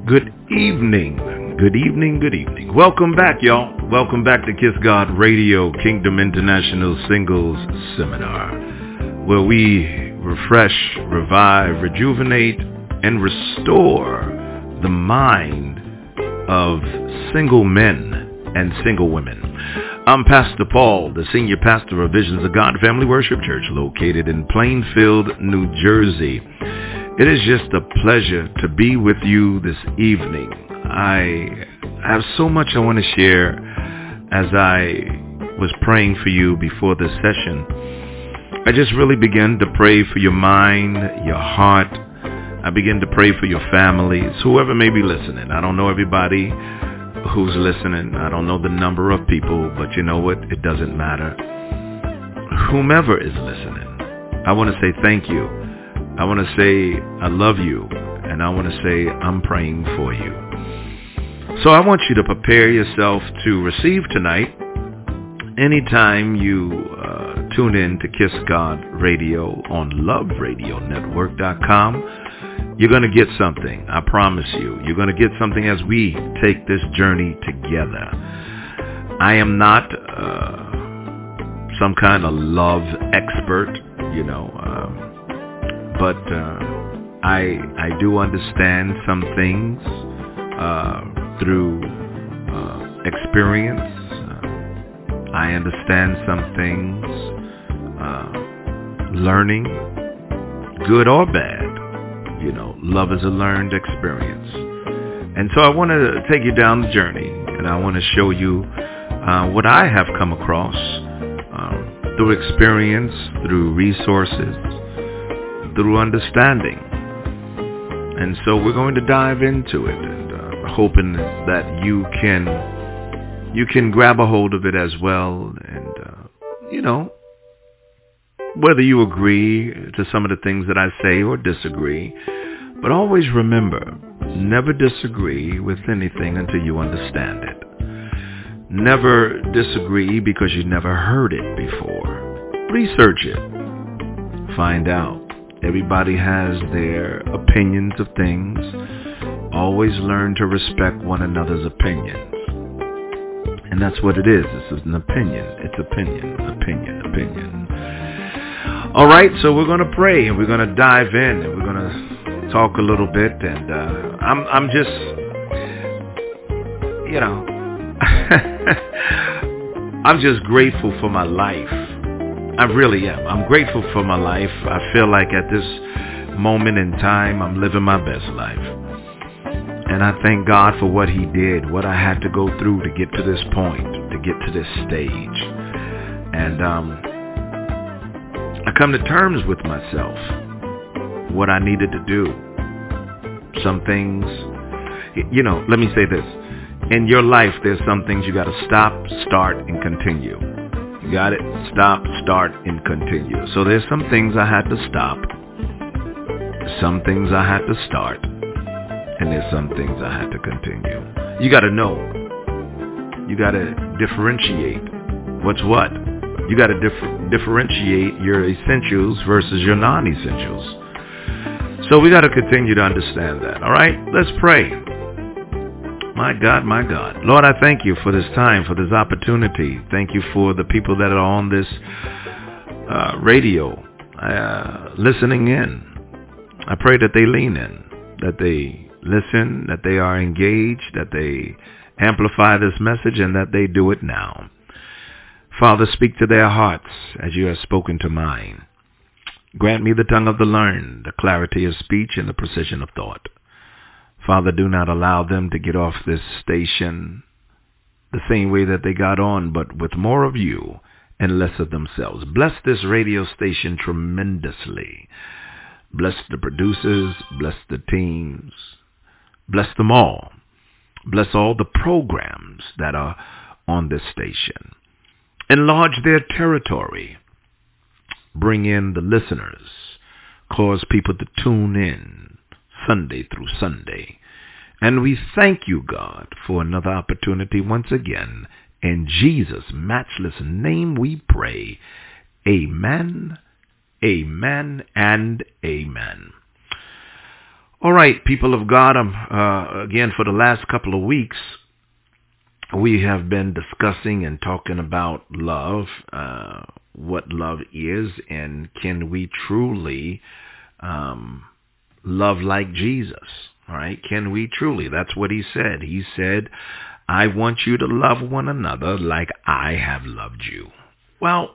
Good evening. Good evening. Good evening. Welcome back, y'all. Welcome back to Kiss God Radio Kingdom International Singles Seminar, where we refresh, revive, rejuvenate, and restore the mind of single men and single women. I'm Pastor Paul, the senior pastor of Visions of God Family Worship Church, located in Plainfield, New Jersey. It is just a pleasure to be with you this evening. I have so much I want to share as I was praying for you before this session. I just really began to pray for your mind, your heart. I began to pray for your families, whoever may be listening. I don't know everybody who's listening. I don't know the number of people, but you know what? It doesn't matter. Whomever is listening, I want to say thank you. I want to say I love you, and I want to say I'm praying for you. So I want you to prepare yourself to receive tonight. Anytime you tune in to Kiss God Radio on loveradionetwork.com, you're going to get something. I promise you. You're going to get something as we take this journey together. I am not some kind of love expert, but I do understand some things through experience. I understand some things learning, good or bad. Love is a learned experience. And so I want to take you down the journey, and I want to show you what I have come across through experience, through resources, through understanding. And so we're going to dive into it, and hoping that you can grab a hold of it as well. And whether you agree to some of the things that I say or disagree, but always remember, never disagree with anything until you understand it. Never disagree because you never heard it before. Research it. Find out. Everybody has their opinions of things. Always learn to respect one another's opinions. And that's what it is. This is an opinion. It's opinion. All right, so we're going to pray, and we're going to dive in, and we're going to talk a little bit. And I'm just, I'm just grateful for my life. I really am. I'm grateful for my life. I feel like at this moment in time, I'm living my best life. And I thank God for what he did, what I had to go through to get to this point, to get to this stage. And I come to terms with myself, what I needed to do. Some things, let me say this. In your life, there's some things you got to stop, start, and continue. You got it? Stop, start, and continue. So there's some things I had to stop, some things I had to start, and there's some things I had to continue. You got to know. You got to differentiate what's what. You got to differentiate your essentials versus your non-essentials. So we got to continue to understand that. All right? Let's pray. My God, my God. Lord, I thank you for this time, for this opportunity. Thank you for the people that are on this radio listening in. I pray that they lean in, that they listen, that they are engaged, that they amplify this message, and that they do it now. Father, speak to their hearts as you have spoken to mine. Grant me the tongue of the learned, the clarity of speech, and the precision of thought. Father, do not allow them to get off this station the same way that they got on, but with more of you and less of themselves. Bless this radio station tremendously. Bless the producers. Bless the teams. Bless them all. Bless all the programs that are on this station. Enlarge their territory. Bring in the listeners. Cause people to tune in Sunday through Sunday. And we thank you, God, for another opportunity once again. In Jesus' matchless name we pray. Amen, amen, and amen. All right, people of God, again, for the last couple of weeks, we have been discussing and talking about love, what love is, and can we truly love like Jesus? All right, can we truly? That's what he said. He said, I want you to love one another like I have loved you. Well,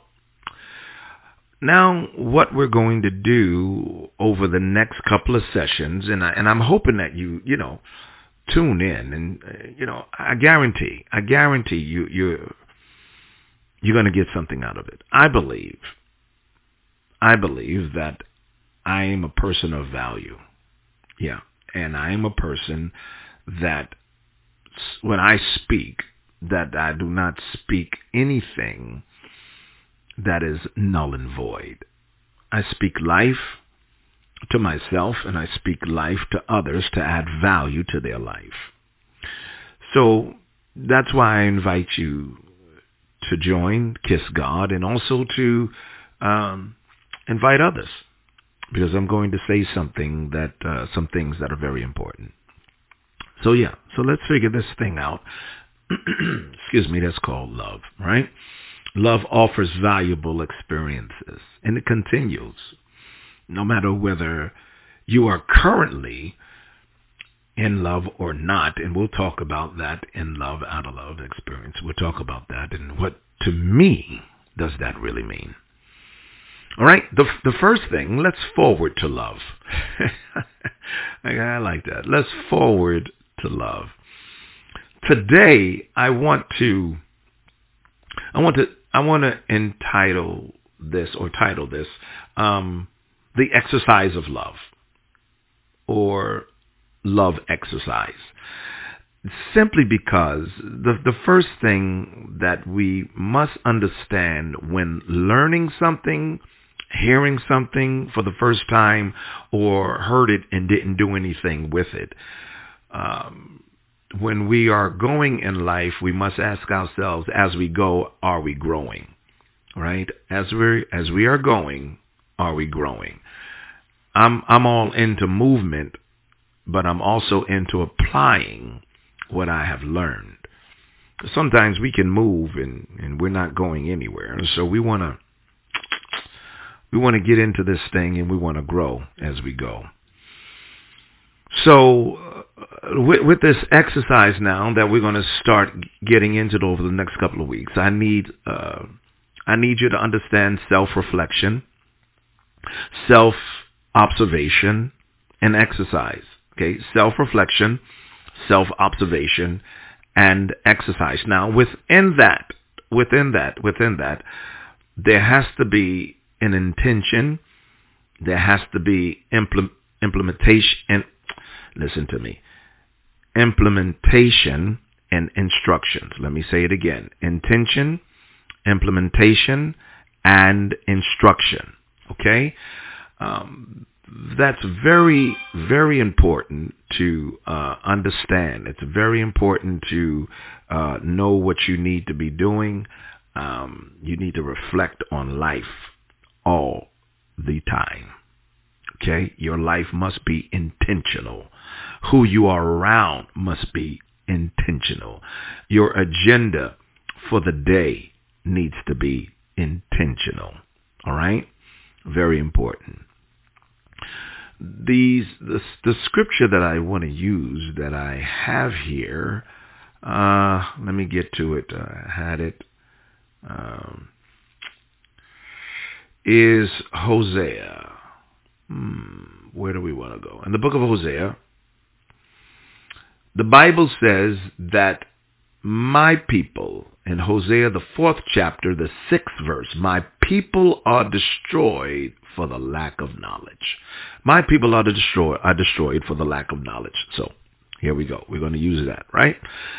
now what we're going to do over the next couple of sessions, and I'm hoping that you tune in, and I guarantee you're going to get something out of it. I believe that I am a person of value. Yeah, and I am a person that when I speak, that I do not speak anything that is null and void. I speak life to myself, and I speak life to others to add value to their life. So that's why I invite you to join Kiss God, and also to invite others, because I'm going to say some things that are very important. So let's figure this thing out. Excuse me, that's called love, right? Love offers valuable experiences, and it continues. No matter whether you are currently in love or not, and we'll talk about that in Love Out of Love experience. We'll talk about that, and what, to me, does that really mean? All right, the first thing, let's forward to love. I like that. Let's forward to love. Today, I want to title this, The Exercise of Love, or Love Exercise. Simply because the first thing that we must understand when learning something, hearing something for the first time, or heard it and didn't do anything with it, when we are going in life, we must ask ourselves, as we go, are we growing? Right? As we are going, are we growing? I'm all into movement, but I'm also into applying what I have learned. Sometimes we can move and we're not going anywhere. So we want to get into this thing, and we want to grow as we go. So with this exercise now that we're going to start getting into over the next couple of weeks, I need you to understand self-reflection, self-observation, and exercise. Okay, self-reflection, self-observation, and exercise. Now, within that, there has to be an intention. There has to be implementation. And listen to me. Implementation and instructions. Let me say it again. Intention, implementation, and instruction. Okay? That's very, very important to understand. It's very important to know what you need to be doing. You need to reflect on life all the time. Okay? Your life must be intentional. Who you are around must be intentional. Your agenda for the day needs to be intentional. All right? Very important. The scripture that I want to use, that I have here, let me get to it. I had it. Is Hosea. Where do we want to go? In the book of Hosea, the Bible says that my people, in Hosea, the 4th chapter, the 6th verse, my people are destroyed for the lack of knowledge. My people are destroyed for the lack of knowledge. So here we go. We're going to use that, right?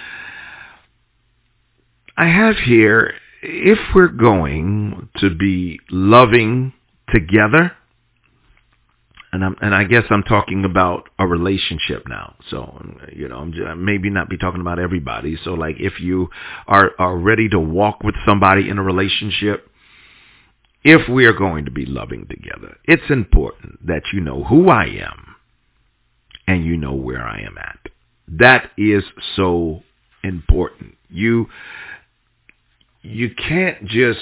I have here, if we're going to be loving together, and I guess I'm talking about a relationship now. So, I'm maybe not be talking about everybody. So, like, if you are ready to walk with somebody in a relationship, if we are going to be loving together, it's important that you know who I am and you know where I am at. That is so important. You can't just,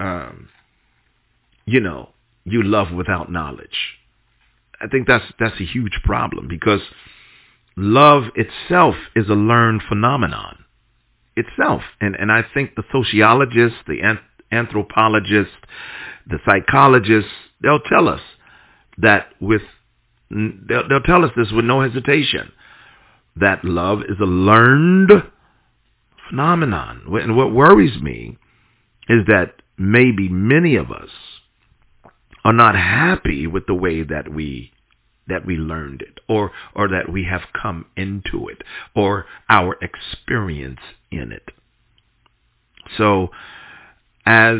you love without knowledge. I think that's a huge problem, because love itself is a learned phenomenon itself. And I think the sociologists, the anthropologists, the psychologists, they'll tell us that they'll tell us this with no hesitation, that love is a learned phenomenon. And what worries me is that maybe many of us are not happy with the way that we learned it, or that we have come into it, or our experience in it. So as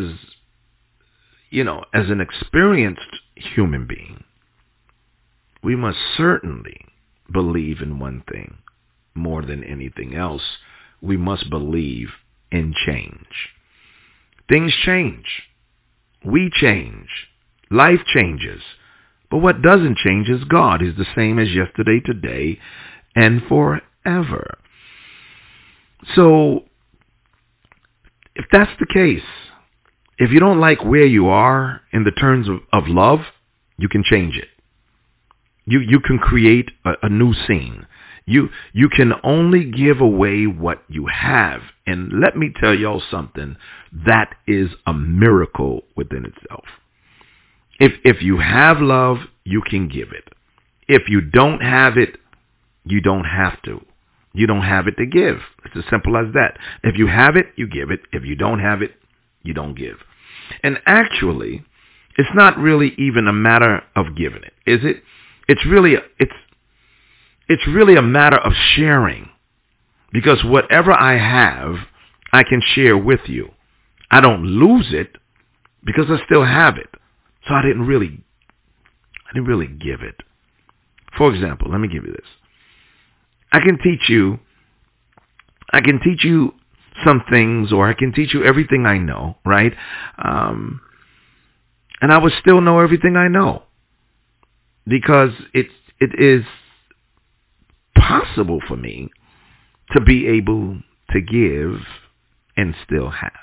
an experienced human being, we must certainly believe in one thing more than anything else. We must believe in change. Things change. We change. Life changes. But what doesn't change is God. He's the same as yesterday, today, and forever. So, if that's the case, if you don't like where you are in the terms of love, you can change it. You can create a new scene. You can only give away what you have. And let me tell y'all something, that is a miracle within itself. If you have love, you can give it. If you don't have it, you don't have to. You don't have it to give. It's as simple as that. If you have it, you give it. If you don't have it, you don't give. And actually, it's not really even a matter of giving it, is it? It's really a matter of sharing. Because whatever I have, I can share with you. I don't lose it because I still have it. So I didn't really give it. For example, let me give you this. I can teach you some things, or I can teach you everything I know, right? And I would still know everything I know, because it is possible for me to be able to give and still have.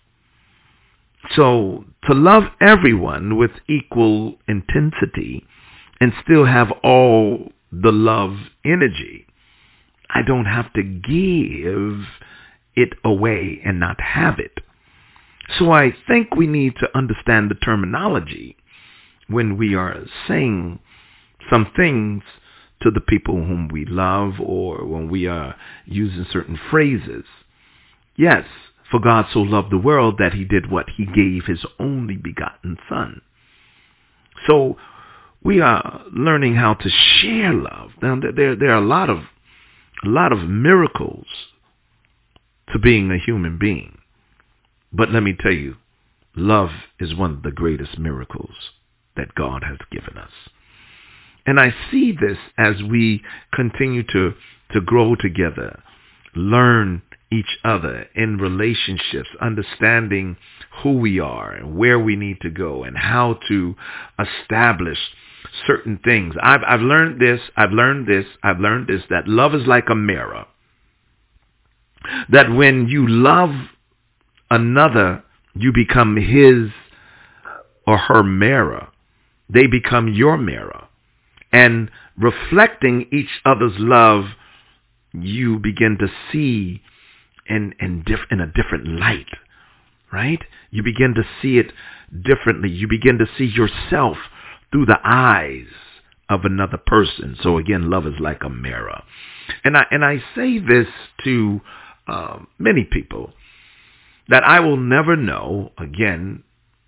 So to love everyone with equal intensity and still have all the love energy, I don't have to give it away and not have it. So I think we need to understand the terminology when we are saying some things to the people whom we love, or when we are using certain phrases. Yes, for God so loved the world that he did what? He gave his only begotten Son. So we are learning how to share love. Now, there are a lot of miracles to being a human being. But let me tell you, love is one of the greatest miracles that God has given us. And I see this as we continue to grow together, learn each other in relationships, understanding who we are and where we need to go and how to establish certain things. I've learned this, that love is like a mirror. That when you love another, you become his or her mirror. They become your mirror. And reflecting each other's love, you begin to see in a different light, right? You begin to see it differently. You begin to see yourself through the eyes of another person. So again, love is like a mirror. And I say this to many people, that I will never know, again,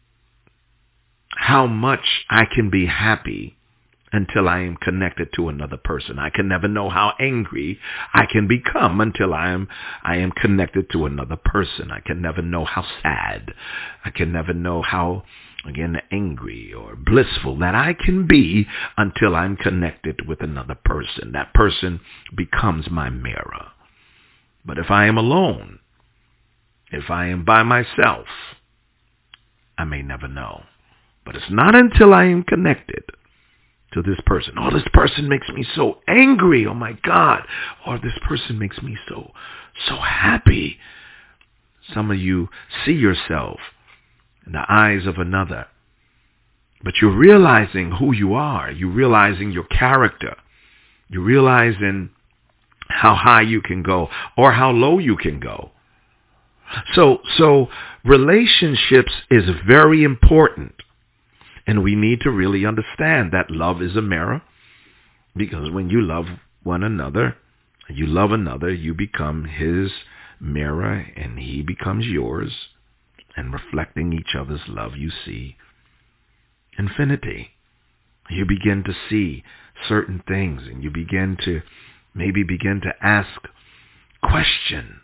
how much I can be happy until I am connected to another person. I can never know how angry I can become until I am connected to another person. I can never know how sad. I can never know how, again, angry or blissful that I can be until I'm connected with another person. That person becomes my mirror. But if I am alone, if I am by myself, I may never know. But it's not until I am connected to this person. Oh, this person makes me so angry. Oh my God. Or this person makes me so happy. Some of you see yourself in the eyes of another, but you're realizing who you are. You're realizing your character. You're realizing how high you can go or how low you can go. So relationships is very important. And we need to really understand that love is a mirror, because when you love one another, you love another, you become his mirror and he becomes yours. And reflecting each other's love, you see infinity. You begin to see certain things, and you begin to ask questions.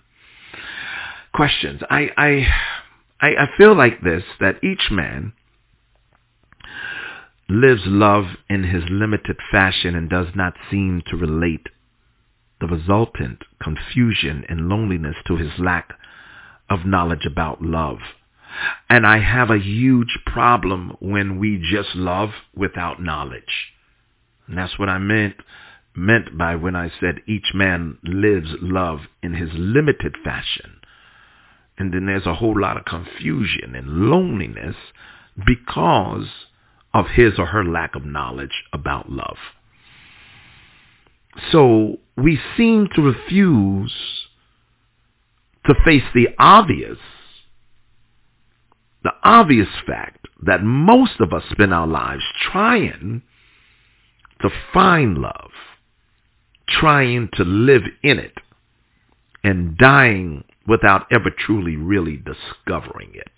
I feel like this, that each man lives love in his limited fashion and does not seem to relate the resultant confusion and loneliness to his lack of knowledge about love. And I have a huge problem when we just love without knowledge. And that's what I meant by when I said each man lives love in his limited fashion. And then there's a whole lot of confusion and loneliness because of his or her lack of knowledge about love. So we seem to refuse to face the obvious fact that most of us spend our lives trying to find love, trying to live in it, and dying without ever truly really discovering it.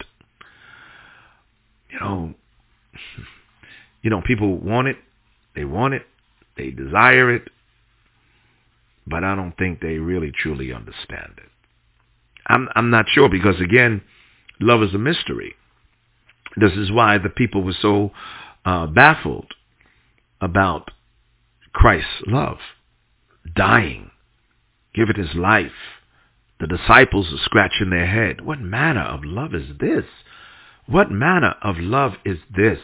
People want it, they desire it, but I don't think they really truly understand it. I'm not sure, because again, love is a mystery. This is why the people were so baffled about Christ's love, dying, giving his life. The disciples are scratching their head. What manner of love is this? What manner of love is this?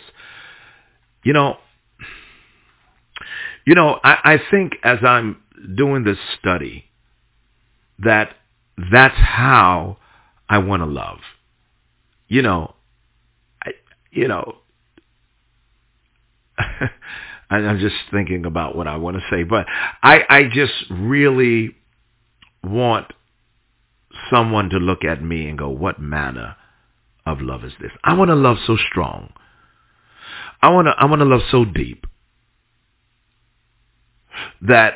I think as I'm doing this study, that's how I want to love. I'm just thinking about what I want to say, but I just really want someone to look at me and go, what manner of love is this? I want to love so strong. I want to love so deep that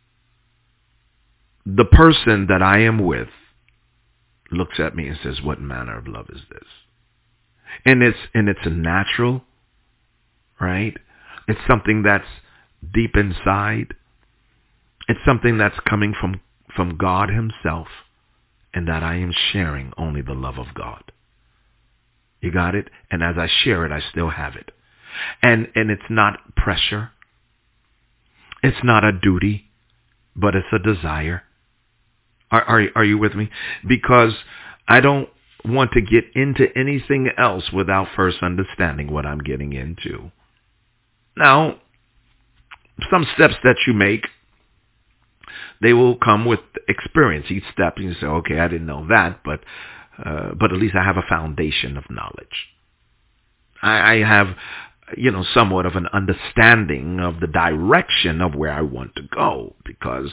the person that I am with looks at me and says, what manner of love is this? And it's a natural, right? It's something that's deep inside. It's something that's coming from God himself, and that I am sharing only the love of God. You got it? And as I share it, I still have it. And it's not pressure. It's not a duty, but it's a desire. Are you with me? Because I don't want to get into anything else without first understanding what I'm getting into. Now, some steps that you make, they will come with experience. Each step, you say, okay, I didn't know that, but at least I have a foundation of knowledge. I have, somewhat of an understanding of the direction of where I want to go, because,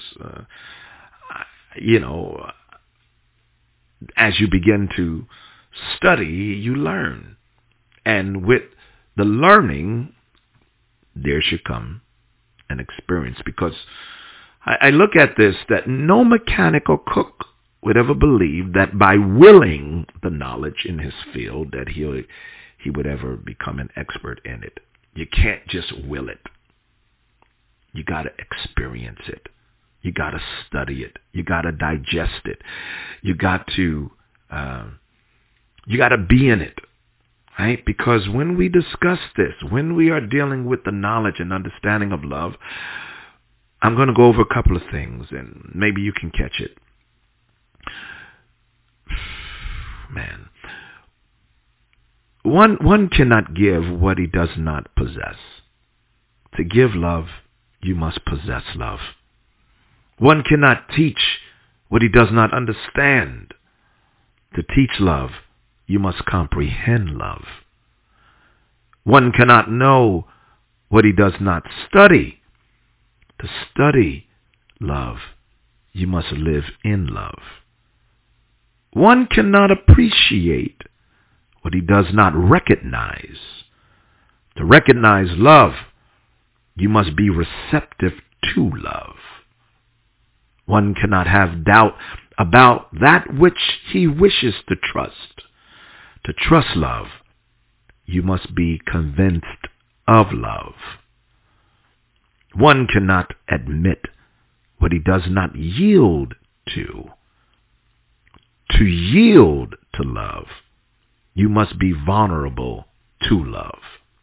as you begin to study, you learn. And with the learning, there should come an experience, because I look at this, that no mechanical cook would ever believe that by willing the knowledge in his field that he would ever become an expert in it. You can't just will it. You got to experience it. You got to study it. You got to digest it. You got to be in it, right? Because when we discuss this, when we are dealing with the knowledge and understanding of love, I'm going to go over a couple of things, and maybe you can catch it. Man, one cannot give what he does not possess. To give love, you must possess love. One cannot teach what he does not understand. To teach love, you must comprehend love. One cannot know what he does not study. To study love, you must live in love. One cannot appreciate what he does not recognize. To recognize love, you must be receptive to love. One cannot have doubt about that which he wishes to trust. To trust love, you must be convinced of love. One cannot admit what he does not yield to. To yield to love, you must be vulnerable to love.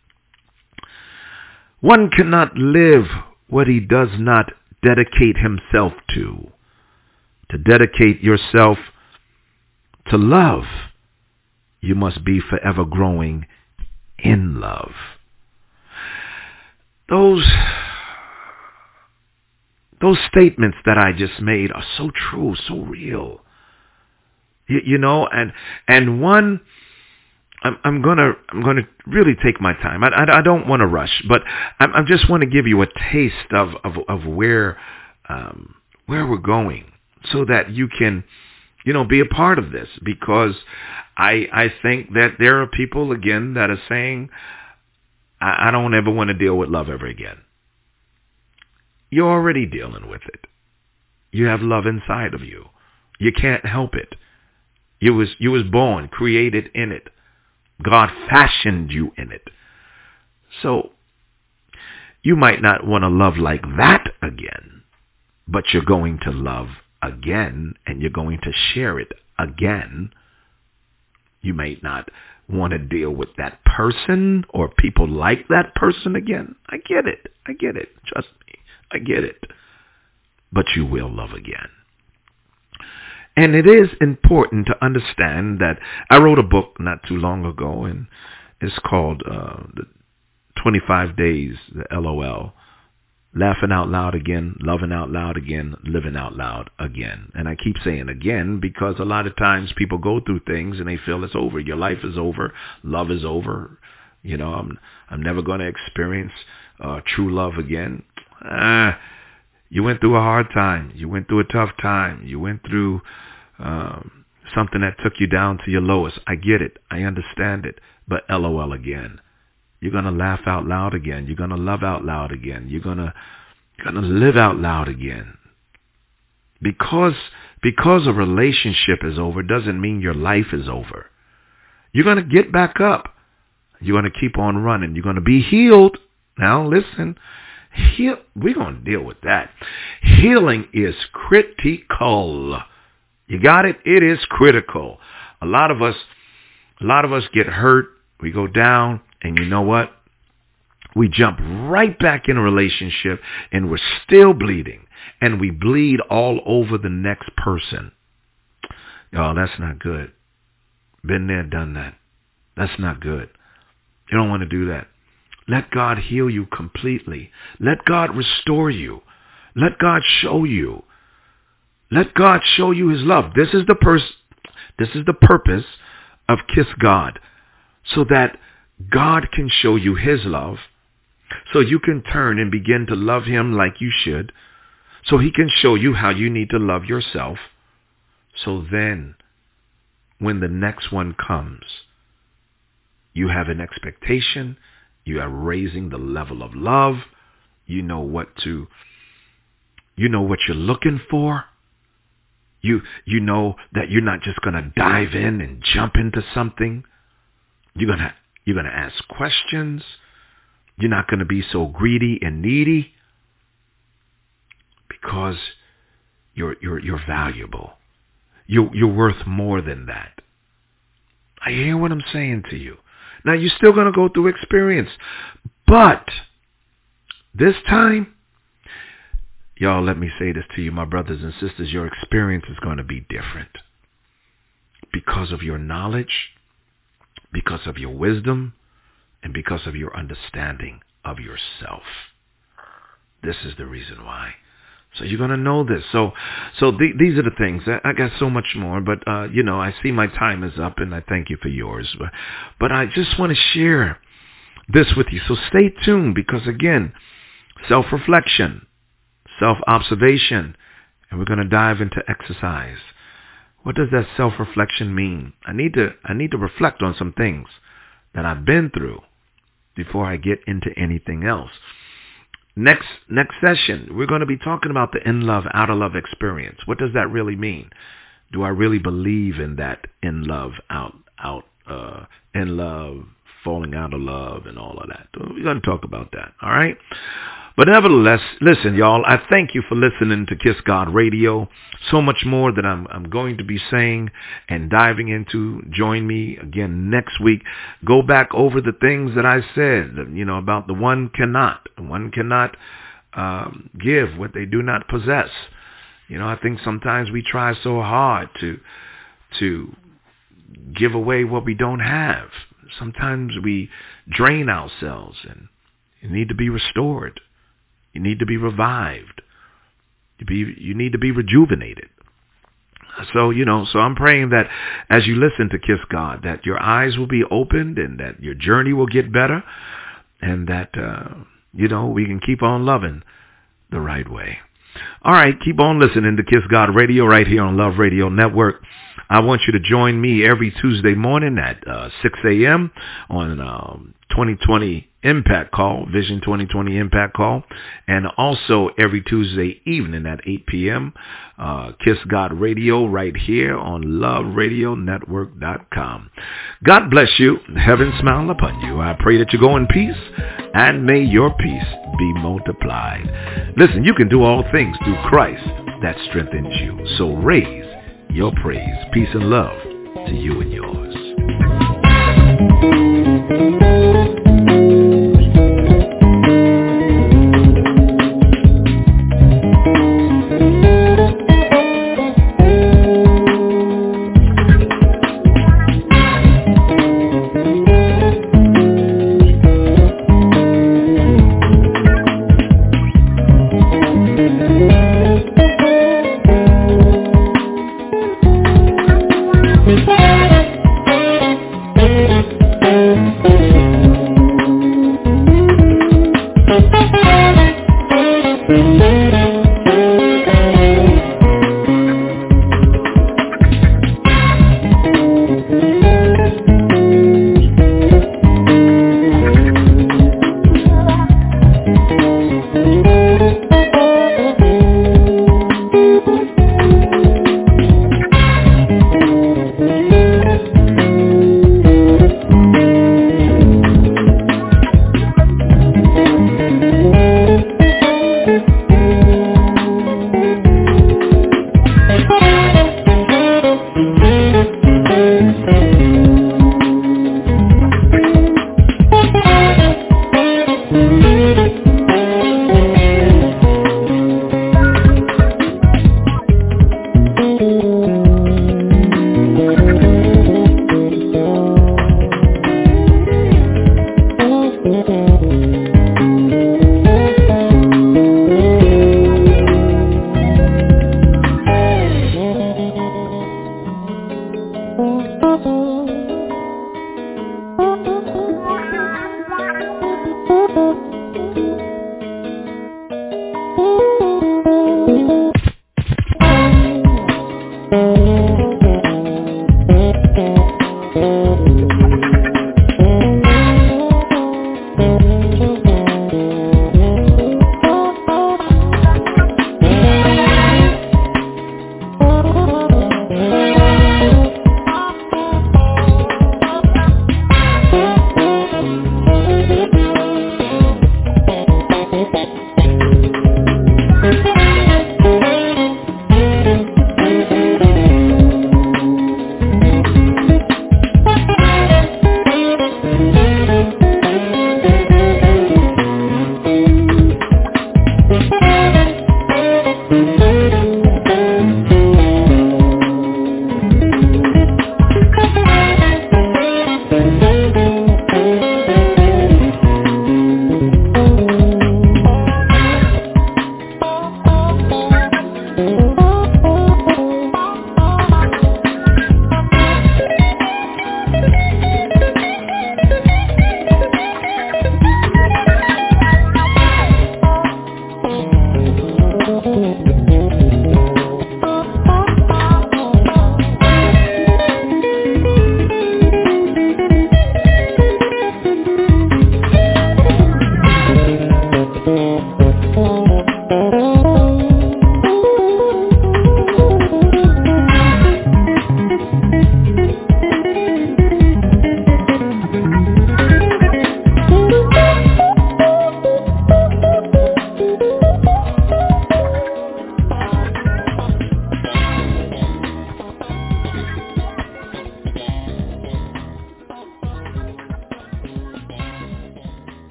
One cannot live what he does not dedicate himself to. To dedicate yourself to love, you must be forever growing in love. Those statements that I just made are so true, so real. You know, and one, I'm gonna really take my time. I don't want to rush, but I just want to give you a taste of where we're going, so that you can, be a part of this. Because I think that there are people again that are saying, I don't ever want to deal with love ever again. You're already dealing with it. You have love inside of you. You can't help it. You was born, created in it. God fashioned you in it. So you might not want to love like that again, but you're going to love again, and you're going to share it again. You may not want to deal with that person or people like that person again. I get it. Trust me. I get it. But you will love again. And it is important to understand that I wrote a book not too long ago, and it's called the 25 Days, the LOL, Laughing Out Loud Again, Loving Out Loud Again, Living Out Loud Again. And I keep saying again because a lot of times people go through things and they feel it's over. Your life is over. Love is over. I'm never going to experience true love again. You went through a hard time. You went through a tough time. You went through something that took you down to your lowest. I get it. I understand it. But LOL again. You're going to laugh out loud again. You're going to love out loud again. You're going to live out loud again. Because a relationship is over doesn't mean your life is over. You're going to get back up. You're going to keep on running. You're going to be healed. Now listen. We're going to deal with that. Healing is critical. You got it? It is critical. A lot of us get hurt. We go down, and you know what? We jump right back in a relationship, and we're still bleeding, and we bleed all over the next person. Y'all, that's not good. Been there, done that. That's not good. You don't want to do that. Let God heal you completely. Let God restore you. Let God show you. Let God show you his love. This is the purpose of Kiss God, so that God can show you his love, so you can turn and begin to love him like you should, so he can show you how you need to love yourself. So then, when the next one comes, you have an expectation. You are raising the level of love. You know what you're looking for. You know that you're not just going to dive in and jump into something. You're going to ask questions. You're not going to be so greedy and needy, because you're valuable. You're worth more than that. I hear what I'm saying to you. Now, you're still going to go through experience. But this time, y'all, let me say this to you, my brothers and sisters, your experience is going to be different. Because of your knowledge, because of your wisdom, and because of your understanding of yourself. This is the reason why. So you're going to know this. So these are the things. I got so much more, but, I see my time is up, and I thank you for yours. But I just want to share this with you. So stay tuned, because, again, self-reflection, self-observation, and we're going to dive into exercise. What does that self-reflection mean? I need to reflect on some things that I've been through before I get into anything else. Next session, we're going to be talking about the in-love, out-of-love experience. What does that really mean? Do I really believe in that in-love, in-love, falling out of love, and all of that? We're going to talk about that, all right? But nevertheless, listen, y'all, I thank you for listening to Kiss God Radio. So much more that I'm going to be saying and diving into. Join me again next week. Go back over the things that I said, about the one cannot give what they do not possess. I think sometimes we try so hard to give away what we don't have. Sometimes we drain ourselves, and you need to be restored. You need to be revived. You need to be rejuvenated. So I'm praying that as you listen to Kiss God, that your eyes will be opened, and that your journey will get better, and that, we can keep on loving the right way. All right, keep on listening to Kiss God Radio right here on Love Radio Network. I want you to join me every Tuesday morning at 6 a.m. on 2020 Impact Call, Vision 2020 Impact Call, and also every Tuesday evening at 8 p.m. Kiss God Radio right here on LoveRadioNetwork.com. God bless you. Heaven smile upon you. I pray that you go in peace, and may your peace be multiplied. Listen, you can do all things through Christ that strengthens you. So raise your praise. Peace and love to you and yours.